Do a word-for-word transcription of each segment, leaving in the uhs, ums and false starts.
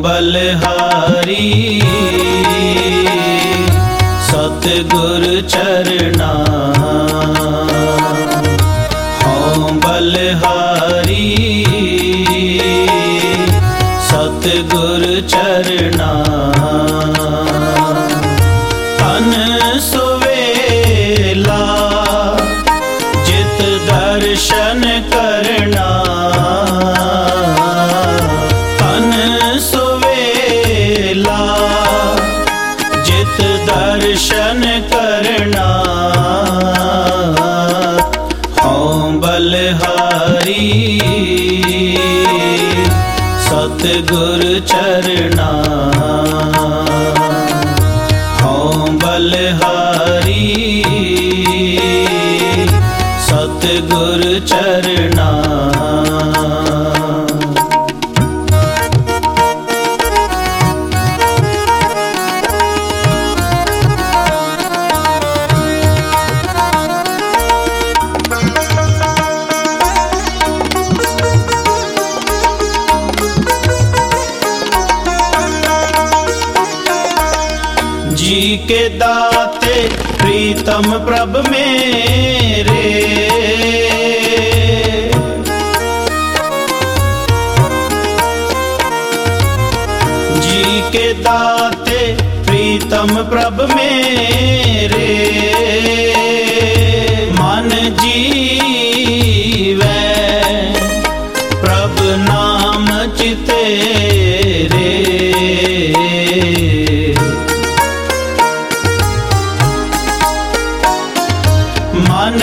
बलहारी सतगुर चरना, हों बलहारी सतगुर चरना। तन सुवेला जित दर्शन करना, तन सुवेला जित दर्शन करना। हों बलहारी सतगुर चरना, हों बलहारी सतगुर चरना। जी के दाते प्रीतम प्रभ मेरे, जी के दाते प्रीतम प्रभ मेरे। मन जीवै प्रभ नाम चितेरे, मन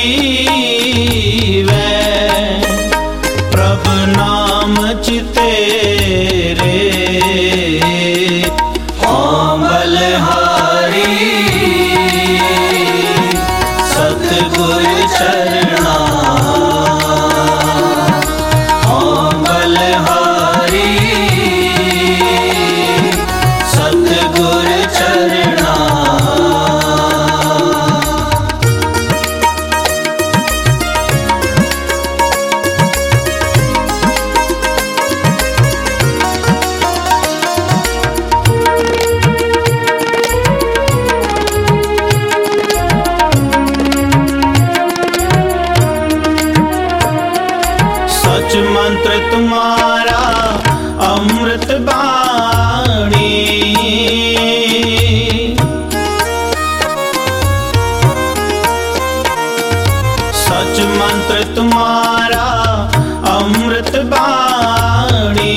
जीवै प्रभ नाम चितेरे। हों बलहारी सतगुर चरना, हों बलहारी सतगुर चरना। सच मंत्र तुम्हारा अमृत बाणी, सच मंत्र तुम्हारा अमृत बाणी।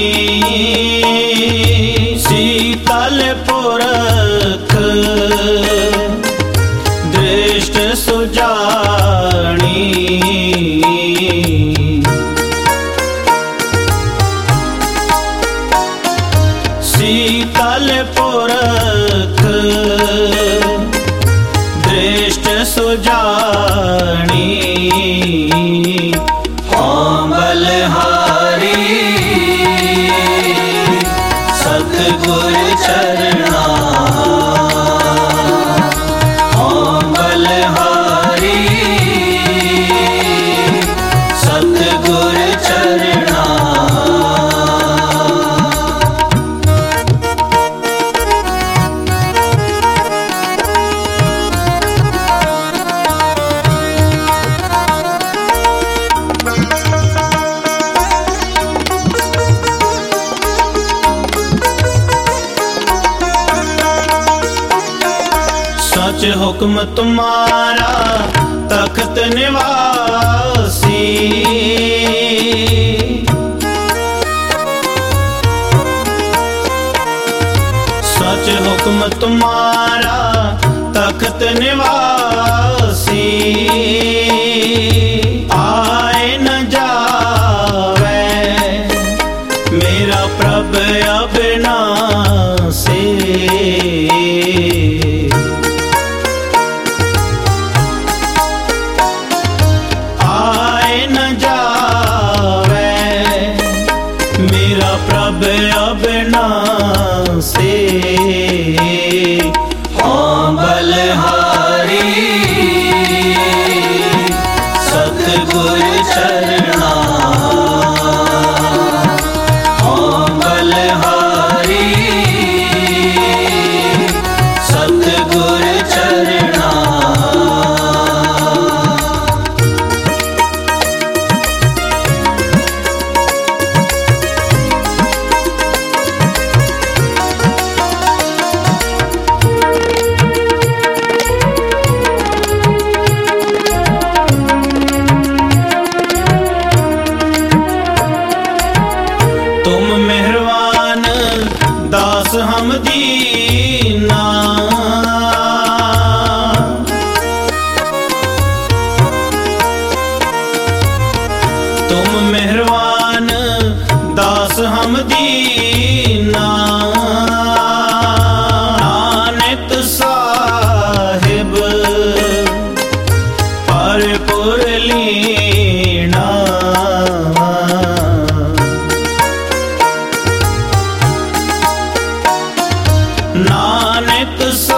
शीतल पुरख दृष्ट सुजानी, शीतल पुरख दृष्ट सुजानी। हों बलहारी सतगुर चरना, हों बलहारी सतगुर चरना। सच हुक्म तुम्हारा तख्त निवासी, सच हुक्म तुम्हारा तख्त निवासी। आए न जावे मेरा प्रभ अविनाशी, मेरा प्रभ अविनाशी। हों बलहारी सतगुर चरना, हों बलहारी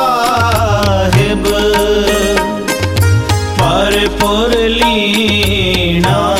साहिब पर पुर लीना